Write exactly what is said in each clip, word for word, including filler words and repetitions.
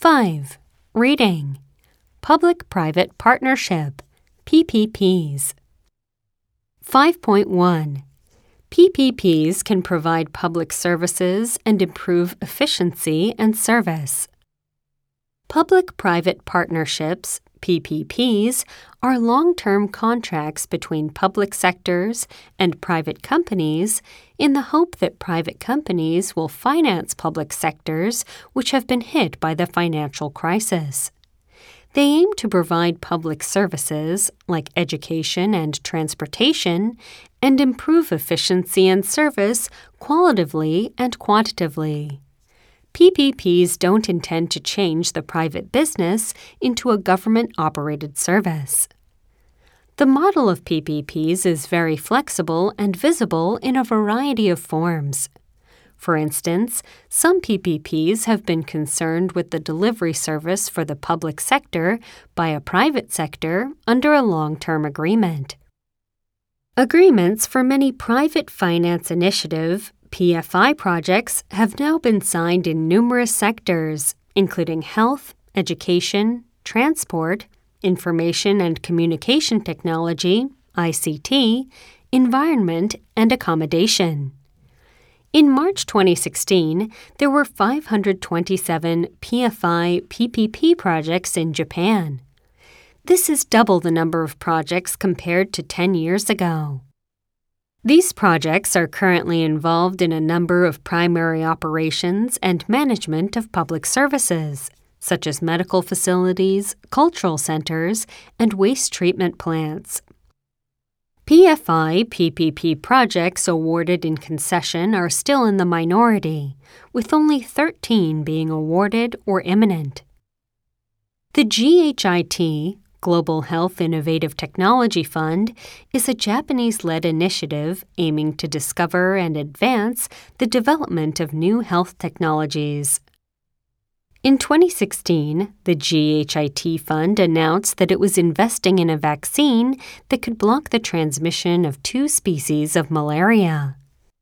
five. Reading. Public-Private Partnership, P P Ps. five point one. P P Ps can provide public services and improve efficiency and service. Public-Private Partnerships, P P Ps, are long-term contracts between public sectors and private companies in the hope that private companies will finance public sectors which have been hit by the financial crisis. They aim to provide public services like education and transportation and improve efficiency and service qualitatively and quantitatively. P P Ps don't intend to change the private business into a government-operated service. The model of P P Ps is very flexible and visible in a variety of forms. For instance, some P P Ps have been concerned with the delivery service for the public sector by a private sector under a long-term agreement. Agreements for many private finance initiative P F I projects have now been signed in numerous sectors, including health, education, transport, information and communication technology, I C T, environment, and accommodation. In March twenty sixteen, there were five hundred twenty-seven P F I P P P projects in Japan. This is double the number of projects compared to ten years ago. These projects are currently involved in a number of primary operations and management of public services, such as medical facilities, cultural centers, and waste treatment plants. P F I P P P projects awarded in concession are still in the minority, with only thirteen being awarded or imminent. The G H I T, Global Health Innovative Technology Fund, is a Japanese-led initiative aiming to discover and advance the development of new health technologies. In twenty sixteen, the G H I T Fund announced that it was investing in a vaccine that could block the transmission of two species of malaria.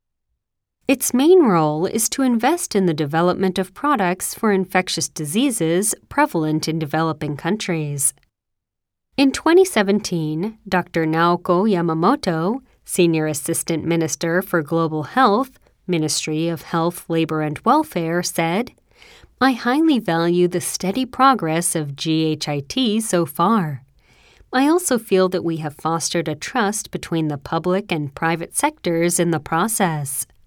Its main role is to invest in the development of products for infectious diseases prevalent in developing countries. In twenty seventeen, Doctor Naoko Yamamoto, Senior Assistant Minister for Global Health, Ministry of Health, Labor and Welfare, said, "I highly value the steady progress of G H I T so far. I also feel that we have fostered a trust between the public and private sectors in the process."